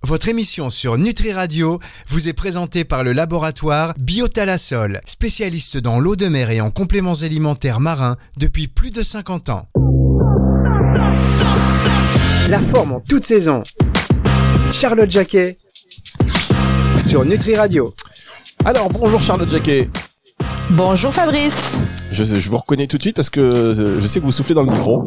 Votre émission sur Nutri Radio vous est présentée par le laboratoire Biotalasol, spécialiste dans l'eau de mer et en compléments alimentaires marins depuis plus de 50 ans. La forme en toute saison. Charlotte Jacquet sur Nutri Radio. Alors, bonjour Charlotte Jacquet. Bonjour Fabrice. Je vous reconnais tout de suite parce que je sais que vous soufflez dans le micro.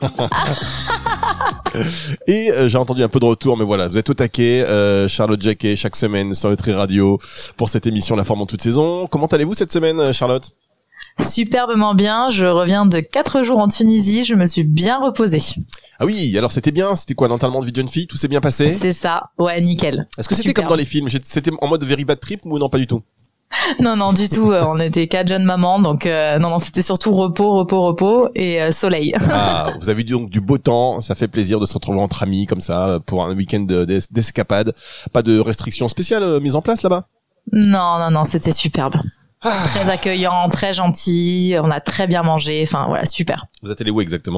Et j'ai entendu un peu de retour, mais voilà, vous êtes au taquet. Charlotte Jacquet, chaque semaine sur Nutri Radio pour cette émission La Forme en toute saison. Comment allez-vous cette semaine, Charlotte ? Superbement bien, je reviens de 4 jours en Tunisie, je me suis bien reposée. Ah oui, alors c'était bien, c'était quoi, l'enterrement de vie de jeune fille, tout s'est bien passé ? C'est ça, ouais, nickel. Est-ce que c'était comme dans les films, c'était en mode very bad trip ou non, pas du tout ? Non, du tout, on était 4 jeunes mamans, donc non, c'était surtout repos et soleil. Ah, vous avez donc du beau temps, ça fait plaisir de se retrouver entre amis comme ça, pour un week-end d'escapade. Pas de restrictions spéciales mises en place là-bas ? Non, c'était superbe. Très accueillant, très gentil, on a très bien mangé, enfin voilà, super. Vous êtes allé où exactement ?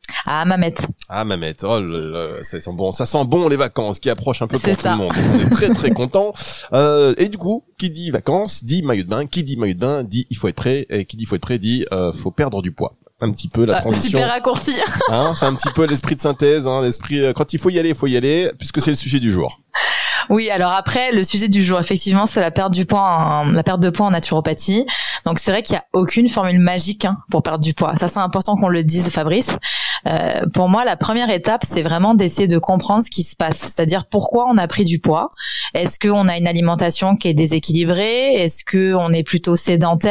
À Mamet. Ah, Mamet. Oh, ça sent bon les vacances qui approchent un peu pour tout le monde. On est très très contents. Et du coup, qui dit vacances dit maillot de bain. Qui dit maillot de bain dit il faut être prêt. Et qui dit il faut être prêt dit faut perdre du poids. Un petit peu la transition. Super raccourci. C'est un petit peu l'esprit de synthèse. L'esprit quand il faut y aller, puisque c'est le sujet du jour. Oui, alors après, le sujet du jour, effectivement, c'est la perte de poids en naturopathie. Donc, c'est vrai qu'il n'y a aucune formule magique pour perdre du poids. Ça, c'est important qu'on le dise, Fabrice. Pour moi, la première étape, c'est vraiment d'essayer de comprendre ce qui se passe. C'est-à-dire pourquoi on a pris du poids. Est-ce qu'on a une alimentation qui est déséquilibrée ? Est-ce qu'on est plutôt sédentaire ?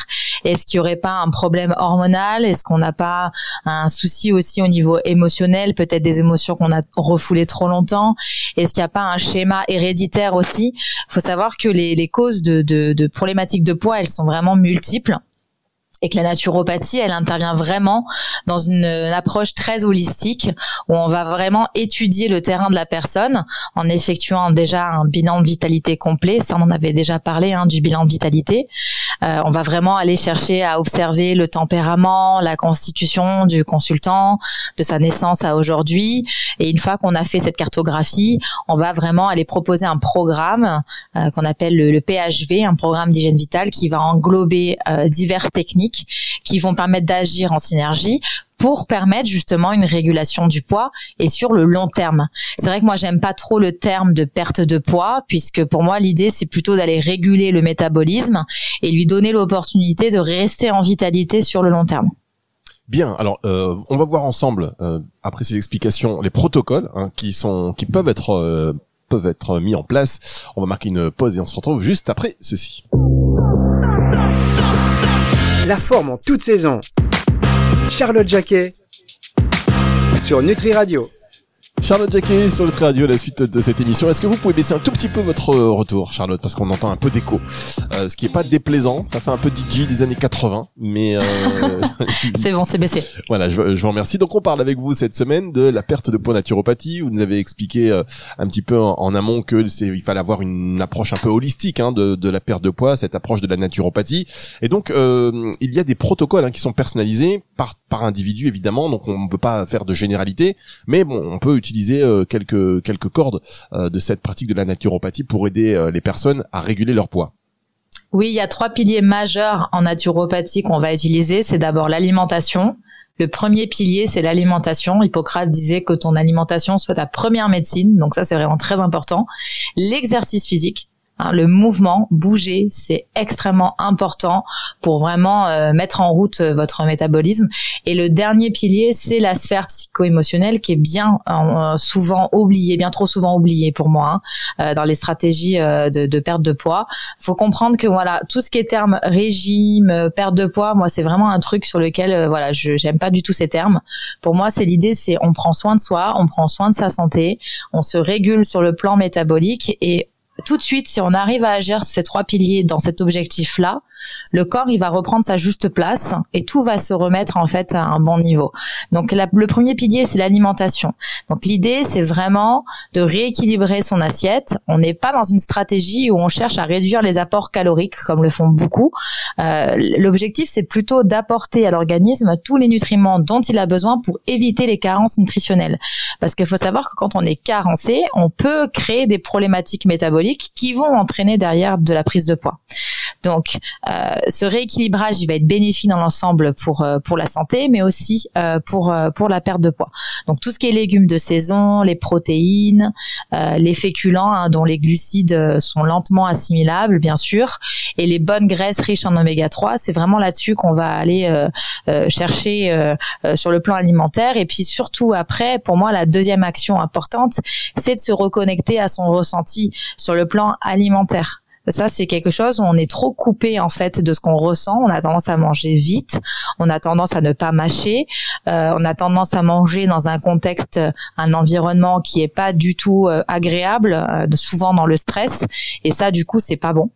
Est-ce qu'il n'y aurait pas un problème hormonal ? Est-ce qu'on n'a pas un souci aussi au niveau émotionnel ? Peut-être des émotions qu'on a refoulées trop longtemps ? Est-ce qu'il n'y a pas un schéma héréditaire aussi ? Il faut savoir que les causes de problématiques de poids, elles sont vraiment multiples. Et que la naturopathie, elle intervient vraiment dans une approche très holistique où on va vraiment étudier le terrain de la personne en effectuant déjà un bilan de vitalité complet. Ça, on en avait déjà parlé du bilan de vitalité. On va vraiment aller chercher à observer le tempérament, la constitution du consultant, de sa naissance à aujourd'hui. Et une fois qu'on a fait cette cartographie, on va vraiment aller proposer un programme qu'on appelle le PHV, un programme d'hygiène vitale qui va englober diverses techniques qui vont permettre d'agir en synergie pour permettre justement une régulation du poids et sur le long terme. C'est vrai que moi j'aime pas trop le terme de perte de poids puisque pour moi l'idée c'est plutôt d'aller réguler le métabolisme et lui donner l'opportunité de rester en vitalité sur le long terme. Bien, alors on va voir ensemble après ces explications les protocoles qui peuvent être mis en place. On va marquer une pause et on se retrouve juste après ceci. La forme en toute saison. Charlotte Jacquet sur Nutri Radio. Charlotte Jacquet sur Nutri Radio, la suite de cette émission. Est-ce que vous pouvez baisser un tout petit peu votre retour, Charlotte, parce qu'on entend un peu d'écho, ce qui est pas déplaisant. Ça fait un peu DJ des années 80, mais c'est bon, c'est baissé. Voilà, je vous remercie. Donc on parle avec vous cette semaine de la perte de poids naturopathie. Vous nous avez expliqué un petit peu en amont que il fallait avoir une approche un peu holistique de la perte de poids, cette approche de la naturopathie. Et donc il y a des protocoles qui sont personnalisés par individu évidemment. Donc on ne peut pas faire de généralité, mais bon, on peut utiliser quelques cordes de cette pratique de la naturopathie pour aider les personnes à réguler leur poids. Oui, il y a 3 piliers majeurs en naturopathie qu'on va utiliser. C'est d'abord l'alimentation. Le premier pilier, c'est l'alimentation. Hippocrate disait que ton alimentation soit ta première médecine. Donc ça, c'est vraiment très important. L'exercice physique. Le mouvement, bouger, c'est extrêmement important pour vraiment mettre en route votre métabolisme. Et le dernier pilier, c'est la sphère psycho-émotionnelle qui est bien souvent oubliée, bien trop souvent oubliée pour moi dans les stratégies de perte de poids. Faut comprendre que voilà, tout ce qui est terme régime, perte de poids, moi c'est vraiment un truc sur lequel j'aime pas du tout ces termes. Pour moi, c'est on prend soin de soi, on prend soin de sa santé, on se régule sur le plan métabolique et tout de suite, si on arrive à agir ces 3 piliers dans cet objectif-là, le corps, il va reprendre sa juste place et tout va se remettre en fait à un bon niveau. Donc le premier pilier, c'est l'alimentation. Donc l'idée, c'est vraiment de rééquilibrer son assiette. On n'est pas dans une stratégie où on cherche à réduire les apports caloriques comme le font beaucoup. L'objectif, c'est plutôt d'apporter à l'organisme tous les nutriments dont il a besoin pour éviter les carences nutritionnelles. Parce qu'il faut savoir que quand on est carencé, on peut créer des problématiques métaboliques qui vont entraîner derrière de la prise de poids. Donc, ce rééquilibrage, il va être bénéfique dans l'ensemble pour la santé, mais aussi pour la perte de poids. Donc, tout ce qui est légumes de saison, les protéines, les féculents, hein, dont les glucides sont lentement assimilables, bien sûr, et les bonnes graisses riches en oméga 3, c'est vraiment là-dessus qu'on va aller chercher sur le plan alimentaire. Et puis surtout après, pour moi, la deuxième action importante, c'est de se reconnecter à son ressenti sur le plan alimentaire. Ça, c'est quelque chose où on est trop coupé en fait de ce qu'on ressent. On a tendance à manger vite, on a tendance à ne pas mâcher, on a tendance à manger dans un contexte, un environnement qui est pas du tout agréable, souvent dans le stress. Et ça, du coup, c'est pas bon.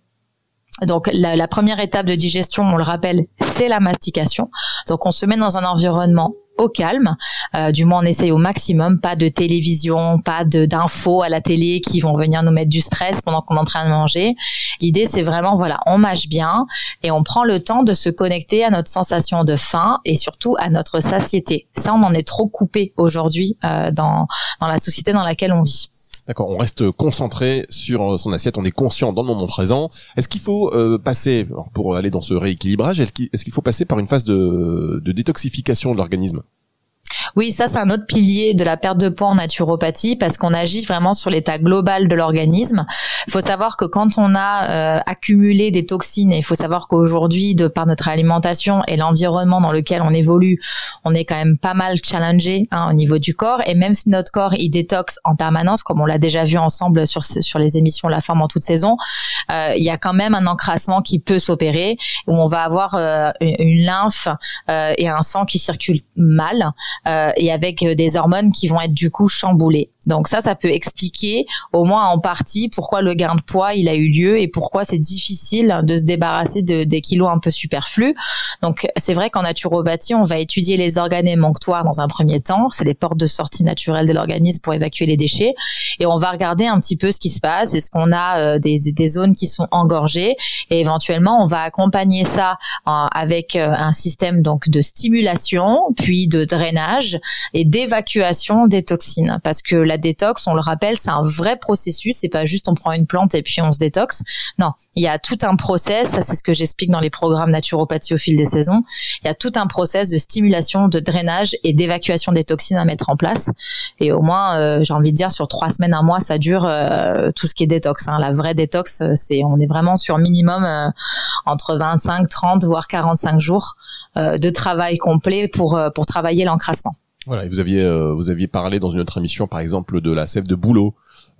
Donc la première étape de digestion, on le rappelle, c'est la mastication. Donc on se met dans un environnement au calme, du moins on essaye au maximum, pas de télévision, pas d'infos à la télé qui vont venir nous mettre du stress pendant qu'on est en train de manger. L'idée c'est vraiment, voilà, on mâche bien et on prend le temps de se connecter à notre sensation de faim et surtout à notre satiété. Ça, on en est trop coupé aujourd'hui dans la société dans laquelle on vit. D'accord, on reste concentré sur son assiette, on est conscient dans le moment présent. Est-ce qu'il faut passer, pour aller dans ce rééquilibrage, est-ce qu'il faut passer par une phase de détoxification de l'organisme ? Oui, ça c'est un autre pilier de la perte de poids en naturopathie parce qu'on agit vraiment sur l'état global de l'organisme. Il faut savoir que quand on a accumulé des toxines, et il faut savoir qu'aujourd'hui, de par notre alimentation et l'environnement dans lequel on évolue, on est quand même pas mal challengé au niveau du corps. Et même si notre corps il détoxe en permanence, comme on l'a déjà vu ensemble sur les émissions La Forme en toute saison, il y a quand même un encrassement qui peut s'opérer où on va avoir une lymphe et un sang qui circulent mal. Et avec des hormones qui vont être du coup chamboulées. Donc ça peut expliquer au moins en partie pourquoi le gain de poids il a eu lieu et pourquoi c'est difficile de se débarrasser des kilos un peu superflus. Donc c'est vrai qu'en naturopathie, on va étudier les organes émonctoires dans un premier temps, c'est les portes de sortie naturelles de l'organisme pour évacuer les déchets, et on va regarder un petit peu ce qui se passe, est-ce qu'on a des zones qui sont engorgées, et éventuellement on va accompagner ça avec un système donc de stimulation, puis de drainage et d'évacuation des toxines, parce que la détox, on le rappelle, c'est un vrai processus, c'est pas juste on prend une plante et puis on se détoxe. Non, il y a tout un process, ça c'est ce que j'explique dans les programmes naturopathie au fil des saisons. Il y a tout un process de stimulation, de drainage et d'évacuation des toxines à mettre en place. Et au moins, j'ai envie de dire, sur 3 semaines, 1 mois, ça dure tout ce qui est détox. La vraie détox, on est vraiment sur minimum entre 25, 30, voire 45 jours de travail complet pour travailler l'encrassement. Voilà, et vous aviez parlé dans une autre émission, par exemple, de la sève de bouleau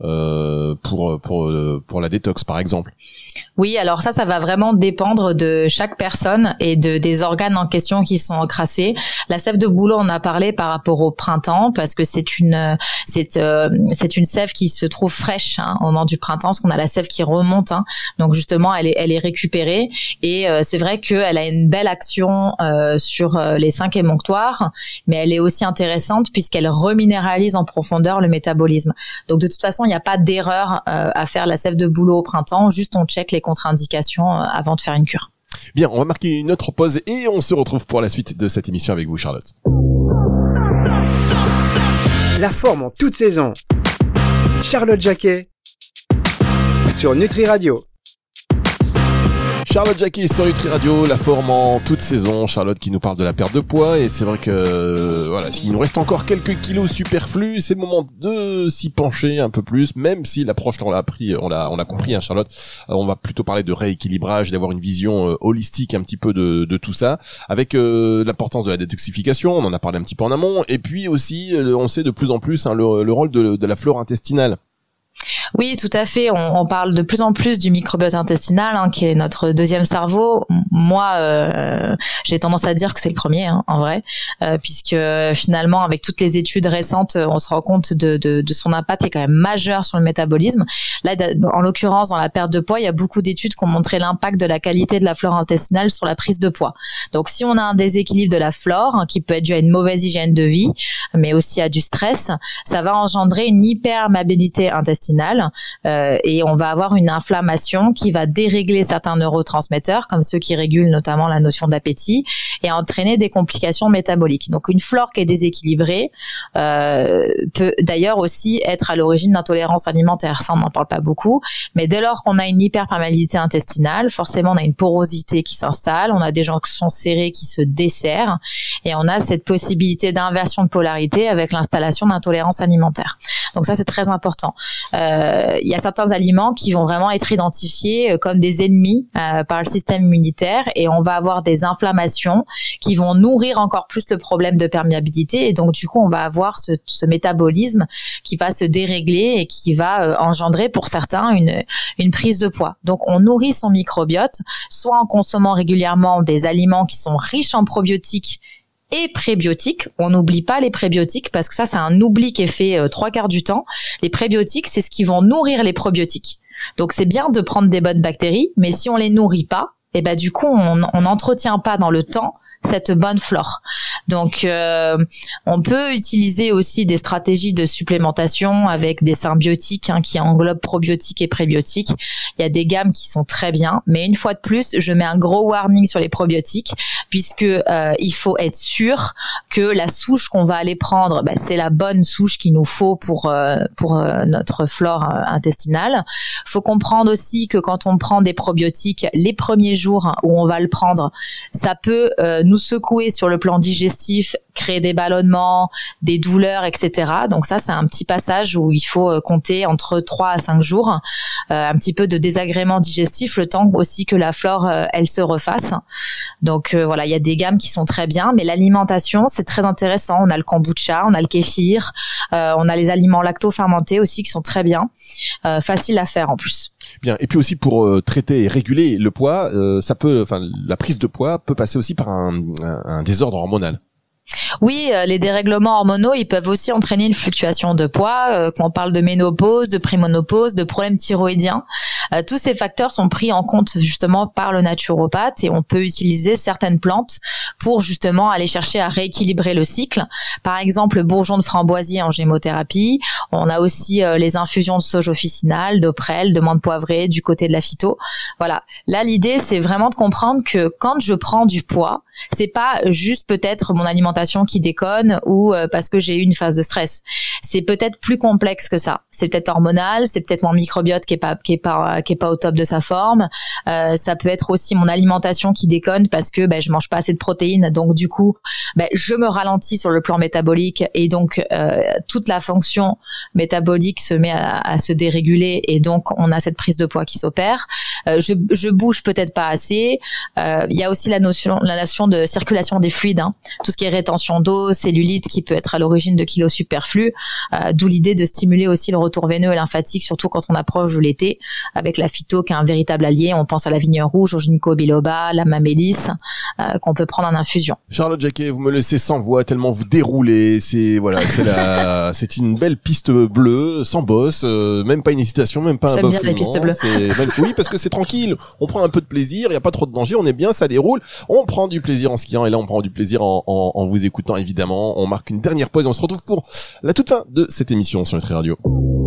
pour la détox, par exemple. Oui, alors ça va vraiment dépendre de chaque personne et des organes en question qui sont encrassés. La sève de bouleau, on a parlé par rapport au printemps parce que c'est une sève qui se trouve fraîche au moment du printemps, parce qu'on a la sève qui remonte. Donc justement, elle est récupérée et c'est vrai qu'elle a une belle action sur les 5 émonctoires, mais elle est aussi intéressante puisqu'elle reminéralise en profondeur le métabolisme. Donc de toute façon, il n'y a pas d'erreur à faire la sève de bouleau au printemps, juste on check les contre-indications avant de faire une cure. Bien, on va marquer une autre pause et on se retrouve pour la suite de cette émission avec vous, Charlotte. La forme en toute saison. Charlotte Jacquet sur Nutri Radio. Charlotte Jacquet sur Nutri Radio, la forme en toute saison. Charlotte qui nous parle de la perte de poids, et c'est vrai que voilà, s'il nous reste encore quelques kilos superflus, c'est le moment de s'y pencher un peu plus, même si l'approche on l'a compris, Charlotte. On va plutôt parler de rééquilibrage, d'avoir une vision holistique un petit peu de tout ça, avec l'importance de la détoxification. On en a parlé un petit peu en amont, et puis aussi on sait de plus en plus le rôle de la flore intestinale. Oui, tout à fait. On parle de plus en plus du microbiote intestinal, qui est notre deuxième cerveau. Moi, j'ai tendance à dire que c'est le premier, en vrai, puisque finalement, avec toutes les études récentes, on se rend compte de son impact qui est quand même majeur sur le métabolisme. Là, en l'occurrence, dans la perte de poids, il y a beaucoup d'études qui ont montré l'impact de la qualité de la flore intestinale sur la prise de poids. Donc, si on a un déséquilibre de la flore, qui peut être dû à une mauvaise hygiène de vie, mais aussi à du stress, ça va engendrer une hyperperméabilité intestinale et on va avoir une inflammation qui va dérégler certains neurotransmetteurs, comme ceux qui régulent notamment la notion d'appétit, et entraîner des complications métaboliques. Donc, une flore qui est déséquilibrée peut d'ailleurs aussi être à l'origine d'intolérances alimentaires. Ça, on n'en parle pas beaucoup, mais dès lors qu'on a une hyperperméabilité intestinale, forcément, on a une porosité qui s'installe, on a des jonctions serrées qui se desserrent, et on a cette possibilité d'inversion de polarité avec l'installation d'intolérances alimentaires. Donc ça, c'est très important. Il y a certains aliments qui vont vraiment être identifiés comme des ennemis par le système immunitaire, et on va avoir des inflammations qui vont nourrir encore plus le problème de perméabilité, et donc du coup, on va avoir ce métabolisme qui va se dérégler et qui va engendrer pour certains une prise de poids. Donc on nourrit son microbiote, soit en consommant régulièrement des aliments qui sont riches en probiotiques et prébiotiques. On n'oublie pas les prébiotiques parce que ça, c'est un oubli qui est fait 3/4 du temps. Les prébiotiques, c'est ce qui vont nourrir les probiotiques. Donc c'est bien de prendre des bonnes bactéries, mais si on les nourrit pas, et ben du coup on n'entretient pas dans le temps cette bonne flore. Donc on peut utiliser aussi des stratégies de supplémentation avec des symbiotiques qui englobent probiotiques et prébiotiques. Il y a des gammes qui sont très bien, mais une fois de plus, je mets un gros warning sur les probiotiques, puisque il faut être sûr que la souche qu'on va aller prendre, c'est la bonne souche qu'il nous faut pour notre flore intestinale. Faut comprendre aussi que quand on prend des probiotiques, les premiers jours où on va le prendre, ça peut nous secouer sur le plan digestif, créer des ballonnements, des douleurs, etc. Donc ça, c'est un petit passage où il faut compter entre 3 à 5 jours, un petit peu de désagrément digestif, le temps aussi que la flore, elle se refasse. Donc voilà, il y a des gammes qui sont très bien, mais l'alimentation, c'est très intéressant. On a le kombucha, on a le kéfir, on a les aliments lacto-fermentés aussi qui sont très bien, faciles à faire en plus. Bien. Et puis aussi pour traiter et réguler le poids, la prise de poids peut passer aussi par un désordre hormonal. Oui, les dérèglements hormonaux, ils peuvent aussi entraîner une fluctuation de poids, quand on parle de ménopause, de préménopause, de problèmes thyroïdiens. Tous ces facteurs sont pris en compte justement par le naturopathe, et on peut utiliser certaines plantes pour justement aller chercher à rééquilibrer le cycle. Par exemple, le bourgeon de framboisier en gémothérapie. On a aussi les infusions de sauge officinale, d'oprel, de menthe poivrée, du côté de la phyto. Voilà. Là, l'idée, c'est vraiment de comprendre que quand je prends du poids, c'est pas juste peut-être mon alimentation qui déconne ou parce que j'ai eu une phase de stress. C'est peut-être plus complexe que ça. C'est peut-être hormonal, c'est peut-être mon microbiote qui est pas au top de sa forme. Ça peut être aussi mon alimentation qui déconne parce que je mange pas assez de protéines, donc du coup je me ralentis sur le plan métabolique, et donc toute la fonction métabolique se met à se déréguler, et donc on a cette prise de poids qui s'opère. Je bouge peut-être pas assez. Il y a aussi la notion de circulation des fluides, tout ce qui est rétention d'eau, cellulite qui peut être à l'origine de kilos superflus, d'où l'idée de stimuler aussi le retour veineux et lymphatique, surtout quand on approche de l'été, avec la phyto qui est un véritable allié. On pense à la vigne rouge, au ginkgo biloba, la mamélis, qu'on peut prendre en infusion. Charlotte Jacquet, vous me laissez sans voix tellement vous déroulez. C'est une belle piste bleue, sans bosse, même pas une hésitation, même pas un bafouement. J'aime bien les pistes bleues. Oui, parce que c'est tranquille. On prend un peu de plaisir, il y a pas trop de danger, on est bien, ça déroule. On prend du plaisir en skiant, et là on prend du plaisir en vous écoutant, évidemment. On marque une dernière pause et on se retrouve pour la toute fin de cette émission sur Nutri Radio.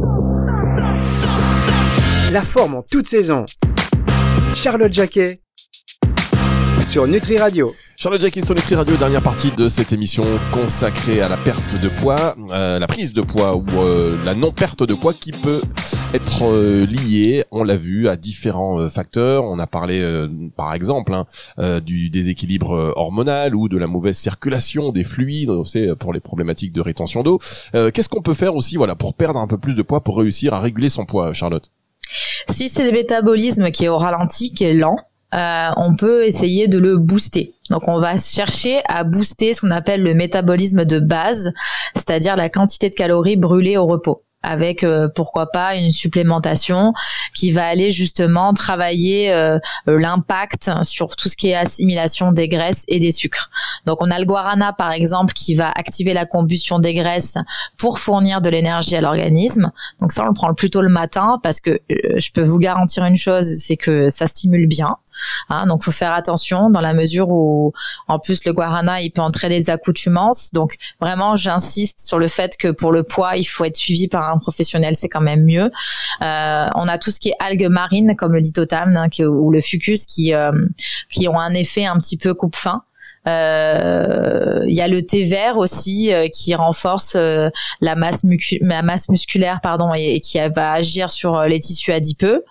La forme en toute saison. Charlotte Jacquet sur Nutri Radio. Charlotte Jacquet sur Nutri Radio, dernière partie de cette émission consacrée à la perte de poids, la prise de poids ou la non-perte de poids qui peut être liée, on l'a vu, à différents facteurs. On a parlé par exemple du déséquilibre hormonal ou de la mauvaise circulation des fluides, c'est pour les problématiques de rétention d'eau. Qu'est-ce qu'on peut faire aussi pour perdre un peu plus de poids, pour réussir à réguler son poids, Charlotte? Si c'est le métabolisme qui est au ralenti, qui est lent, on peut essayer de le booster. Donc on va chercher à booster ce qu'on appelle le métabolisme de base, c'est-à-dire la quantité de calories brûlées au repos. avec pourquoi pas une supplémentation qui va aller justement travailler l'impact sur tout ce qui est assimilation des graisses et des sucres. Donc on a le guarana par exemple qui va activer la combustion des graisses pour fournir de l'énergie à l'organisme. Donc ça on le prend plutôt le matin parce que je peux vous garantir une chose, c'est que ça stimule bien. Donc faut faire attention dans la mesure où en plus le guarana il peut entraîner des accoutumances. Donc vraiment j'insiste sur le fait que pour le poids il faut être suivi par un professionnel, c'est quand même mieux. On a tout ce qui est algues marines comme le lithotam ou le fucus qui ont un effet un petit peu coupe-faim. Il y a le thé vert aussi qui renforce la masse musculaire et qui va agir sur les tissus adipeux.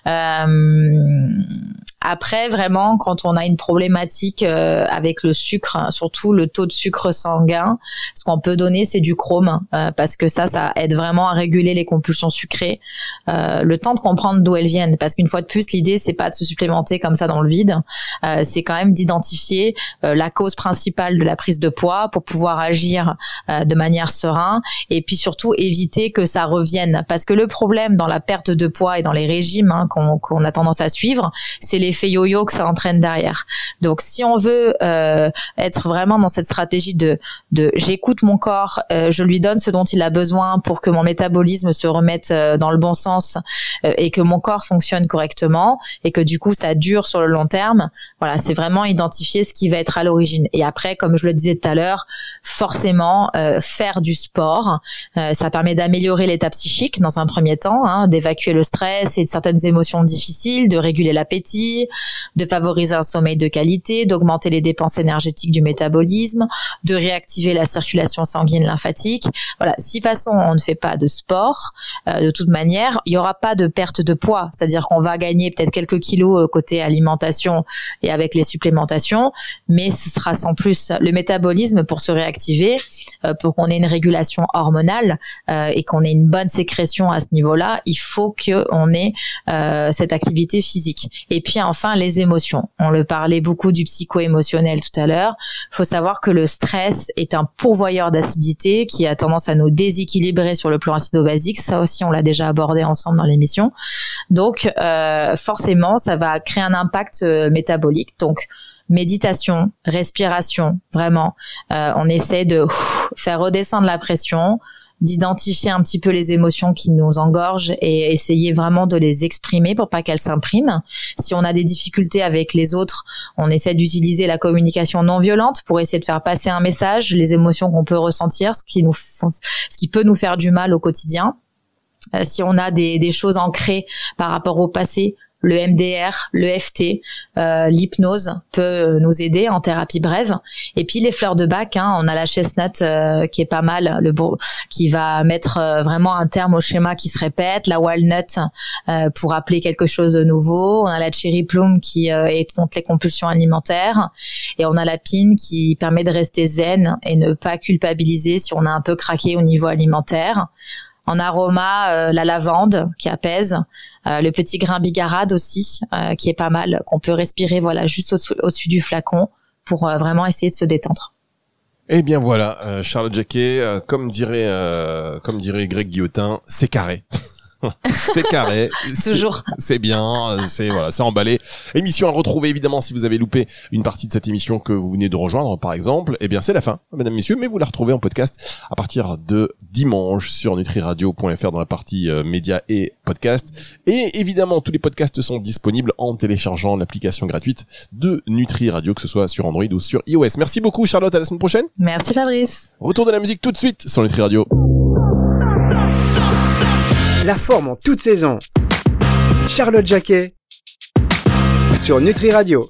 Après vraiment quand on a une problématique avec le sucre, surtout le taux de sucre sanguin, ce qu'on peut donner c'est du chrome parce que ça aide vraiment à réguler les compulsions sucrées, le temps de comprendre d'où elles viennent, parce qu'une fois de plus l'idée c'est pas de se supplémenter comme ça dans le vide, c'est quand même d'identifier la cause principale de la prise de poids pour pouvoir agir de manière sereine et puis surtout éviter que ça revienne, parce que le problème dans la perte de poids et dans les régimes qu'on a tendance à suivre, c'est l'effet yo-yo que ça entraîne derrière. Donc si on veut être vraiment dans cette stratégie de j'écoute mon corps, je lui donne ce dont il a besoin pour que mon métabolisme se remette dans le bon sens et que mon corps fonctionne correctement et que du coup ça dure sur le long terme, voilà, c'est vraiment identifier ce qui va être à l'origine. Et après, comme je le disais tout à l'heure, forcément faire du sport, ça permet d'améliorer l'état psychique dans un premier temps, d'évacuer le stress et certaines émotions difficiles, de réguler l'appétit, de favoriser un sommeil de qualité, d'augmenter les dépenses énergétiques du métabolisme, de réactiver la circulation sanguine lymphatique. Voilà, si de toute façon on ne fait pas de sport, de toute manière, il n'y aura pas de perte de poids, c'est-à-dire qu'on va gagner peut-être quelques kilos côté alimentation et avec les supplémentations, mais ce sera sans plus. Le métabolisme, pour se réactiver, pour qu'on ait une régulation hormonale et qu'on ait une bonne sécrétion à ce niveau-là, il faut qu'on ait cette activité physique. Et puis enfin, les émotions. On le parlait beaucoup du psycho-émotionnel tout à l'heure. Il faut savoir que le stress est un pourvoyeur d'acidité qui a tendance à nous déséquilibrer sur le plan acido-basique. Ça aussi, on l'a déjà abordé ensemble dans l'émission. Donc, forcément, ça va créer un impact métabolique. Donc, méditation, respiration, vraiment. On essaie de faire redescendre la pression, d'identifier un petit peu les émotions qui nous engorgent et essayer vraiment de les exprimer pour pas qu'elles s'impriment. Si on a des difficultés avec les autres, on essaie d'utiliser la communication non violente pour essayer de faire passer un message, les émotions qu'on peut ressentir, ce qui peut nous faire du mal au quotidien. Si on a des choses ancrées par rapport au passé, le MDR, le FT, l'hypnose peut nous aider en thérapie brève. Et puis les fleurs de bac, on a la chestnut qui est pas mal, qui va mettre vraiment un terme au schéma qui se répète, la walnut pour appeler quelque chose de nouveau, on a la cherry plum qui est contre les compulsions alimentaires, et on a la pine qui permet de rester zen et ne pas culpabiliser si on a un peu craqué au niveau alimentaire. En aroma, la lavande qui apaise, le petit grain bigarade aussi qui est pas mal, qu'on peut respirer juste au-dessus du flacon pour vraiment essayer de se détendre. Eh bien voilà, Charlotte Jacquet, comme dirait Greg Guillotin, c'est carré. C'est carré, toujours. C'est bien, c'est emballé. Émission à retrouver évidemment si vous avez loupé une partie de cette émission que vous venez de rejoindre par exemple. Eh bien c'est la fin, mesdames, messieurs, mais vous la retrouvez en podcast à partir de dimanche sur nutriradio.fr dans la partie médias et podcasts. Et évidemment tous les podcasts sont disponibles en téléchargeant l'application gratuite de Nutri Radio, que ce soit sur Android ou sur iOS. Merci beaucoup Charlotte, à la semaine prochaine. Merci Fabrice. Retour de la musique tout de suite sur Nutri Radio. La forme en toute saison. Charlotte Jacquet sur Nutri Radio.